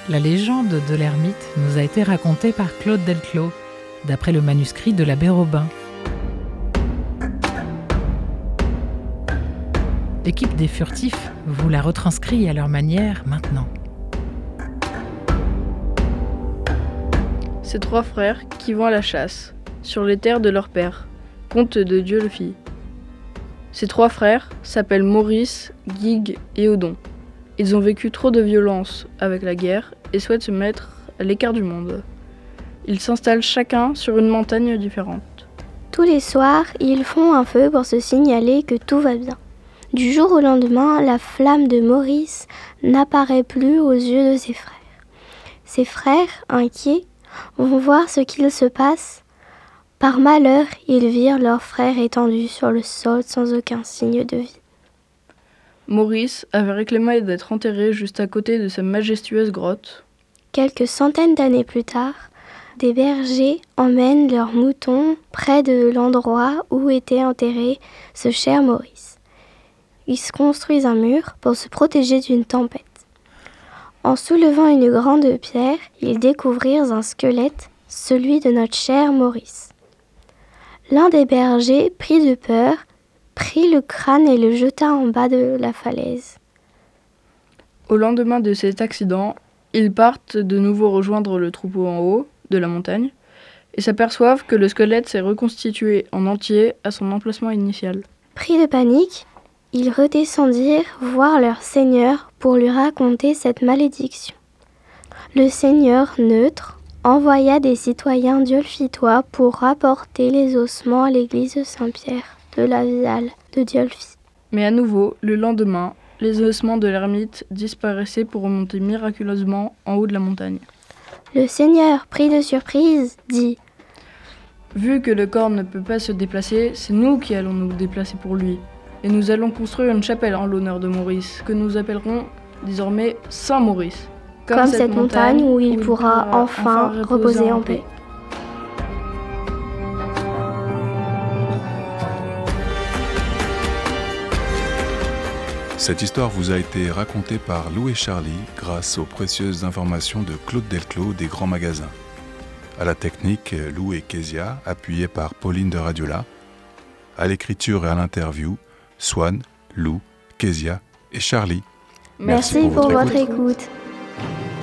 La légende de l'ermite nous a été racontée par Claude Delclos, d'après le manuscrit de l'abbé Robin. L'équipe des Furtifs vous la retranscrit à leur manière maintenant. Ces trois frères qui vont à la chasse, sur les terres de leur père, conte de Dieu-le-Fils. Ces trois frères s'appellent Maurice, Guigues et Odon. Ils ont vécu trop de violence avec la guerre et souhaitent se mettre à l'écart du monde. Ils s'installent chacun sur une montagne différente. Tous les soirs, ils font un feu pour se signaler que tout va bien. Du jour au lendemain, la flamme de Maurice n'apparaît plus aux yeux de ses frères. Ses frères, inquiets, vont voir ce qu'il se passe. Par malheur, ils virent leur frère étendu sur le sol sans aucun signe de vie. Maurice avait réclamé d'être enterré juste à côté de sa majestueuse grotte. Quelques centaines d'années plus tard, des bergers emmènent leurs moutons près de l'endroit où était enterré ce cher Maurice. Ils construisent un mur pour se protéger d'une tempête. En soulevant une grande pierre, ils découvrirent un squelette, celui de notre cher Maurice. L'un des bergers, pris de peur, prit le crâne et le jeta en bas de la falaise. Au lendemain de cet accident, ils partent de nouveau rejoindre le troupeau en haut de la montagne et s'aperçoivent que le squelette s'est reconstitué en entier à son emplacement initial. Pris de panique, ils redescendirent voir leur seigneur pour lui raconter cette malédiction. Le seigneur neutre envoya des citoyens diolfitois pour rapporter les ossements à l'église de Saint-Pierre de la Viale de Diolfi. Mais à nouveau, le lendemain, les ossements de l'ermite disparaissaient pour remonter miraculeusement en haut de la montagne. Le seigneur, pris de surprise, dit « Vu que le corps ne peut pas se déplacer, c'est nous qui allons nous déplacer pour lui. Et nous allons construire une chapelle en l'honneur de Maurice, que nous appellerons désormais Saint-Maurice. Comme cette montagne où il pourra enfin reposer en paix. » Cette histoire vous a été racontée par Lou et Charlie grâce aux précieuses informations de Claude Delclos des Grands Magasins. À la technique, Lou et Kezia, appuyés par Pauline de Radiola. À l'écriture et à l'interview, Swan, Lou, Kezia et Charlie. Merci pour votre écoute.